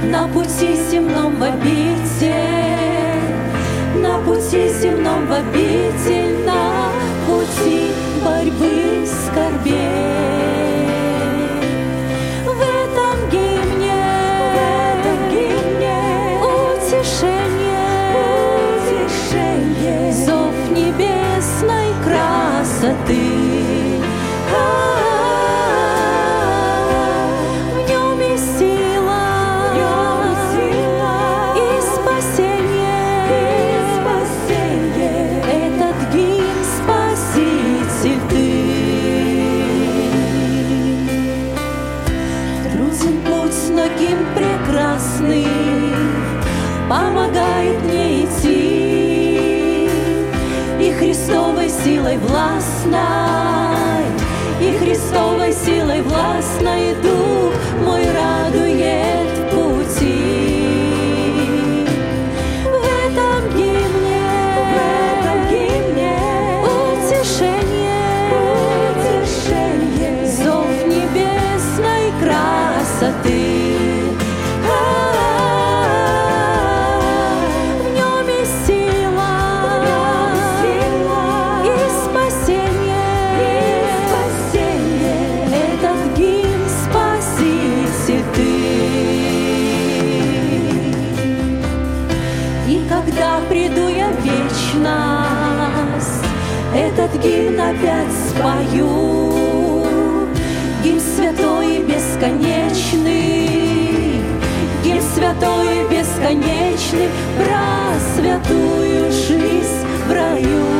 на пути земном в обитель, на пути земном в обитель, на пути борьбы скорбей. В этом гимне утешение, зов небесной красоты. Помогает мне идти, и Христовой силой властной, и Христовой силой властной дух мой радует в пути. В этом гимне утешение, зов небесной красоты. Приду я в вечность, этот гимн опять спою. Гимн святой и бесконечный, гимн святой и бесконечный про святую жизнь в раю.